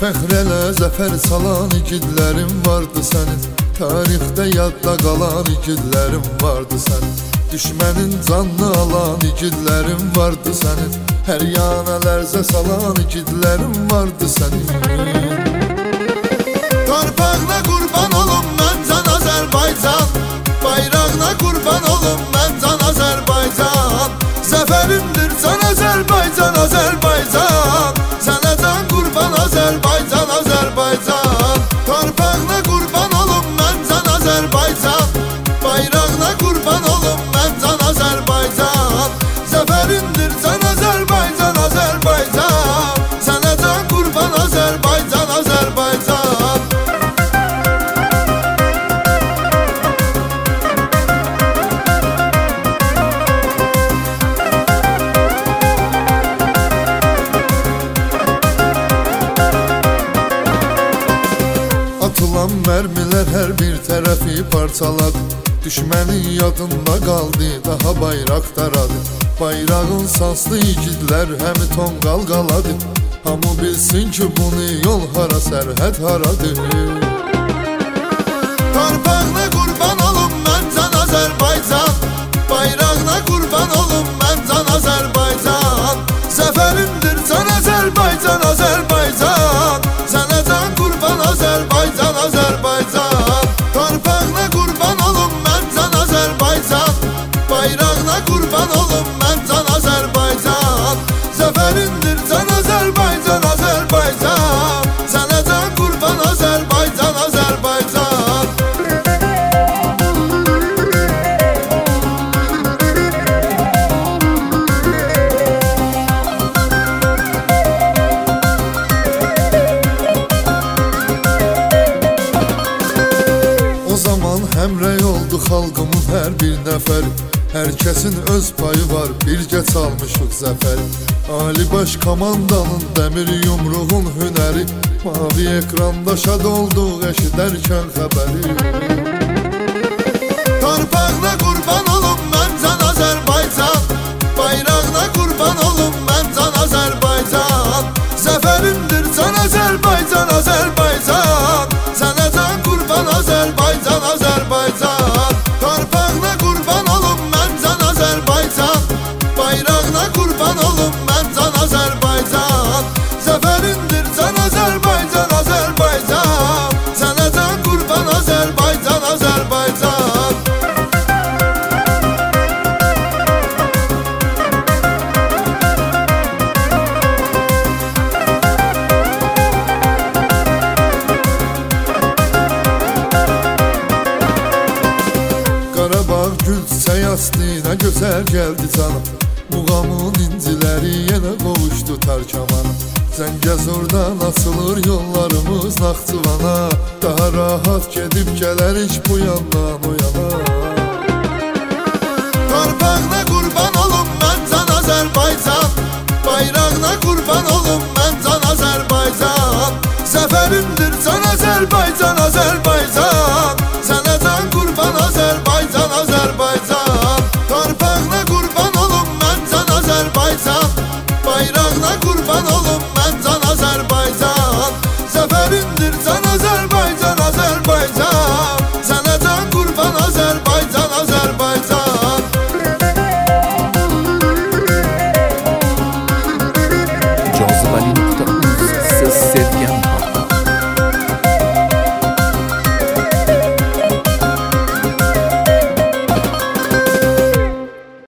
Fəxr elə zəfər salan igidlərim vardı sənin. Tarixdə yadda qalan igidlərim vardı sənin. Düşmənin canını alan igidlərim vardı sənin. Hər yana lərzə salan igidlərim vardı sənin. Torpağına qurban olum mən can Azərbaycan, bayrağına qurban olum mən can Azərbaycan. Zəfərimdir can Azərbaycan, Azərbaycan. Sənə can qurban Azərbaycan, Azərbaycan. Torpağına qurban olum mən can Azərbaycan, bayrağına qurban olum mən can Azərbaycan. Zəfərimdir can Azərbaycan, Azərbaycan. Sənə can qurban Azərbaycan, Azərbaycan. Atılan mərmilər hər bir tərəfi parçaladı. Düşmənin yadında qaldı, daha bayraq daradı. Bayrağın sanslı igidlər həmi tonqal qaladı. Hamı bilsin ki bunu yol hara, sərhəd haradır. Torpağına qurban olum mən can Azərbaycan, bayrağına qurban olum mən can Azərbaycan. Zəfərimdir can Azərbaycan, Azərbaycan. Sənə can qurban Azərbaycan, Azərbaycan. Torpağına qurban olum mən can Azərbaycan, bayrağına qurban olum mən can Azərbaycan. Zəfərimdir can Azərbaycan, Azərbaycan. Sənə can qurban Azərbaycan, Azərbaycan. O zaman həmrəy oldu xalqımın hər bir nəfəri. Hər kəsin öz payı var, birgə çalmışıq zəfəri. Ali baş komandanın dəmir yumruğun hünəri. Mavi ekranda şad olduq eşidərkən xəbəri. Torpağına qurban olum mən can Azərbaycan, bayrağına qurban olum mən can Azərbaycan. Zəfərimdir can Azərbaycan, Azərbaycan. Sənə can qurban Azərbaycan, Azərbaycan. Torpağına qurban olum mən can Azərbaycan, bayrağına qurban olum mən can Azərbaycan. Zəfərimdir can Azərbaycan, Azərbaycan. Sənə can qurban Azərbaycan, Azərbaycan. Qarabağ gül çiçək astı, nə gözəl gəldi canım. Muğamın inciləri yenə qovuşdu Tərkəmana. Zəngəzurdan açılır yollarımız Naxçıvana. Daha rahat gedib gələrik bu yandan o yana. Torpağına qurban olum mən can Azərbaycan, bayrağına qurban olum mən can Azərbaycan. Zəfərimdir can Azərbaycan, Azərbaycan.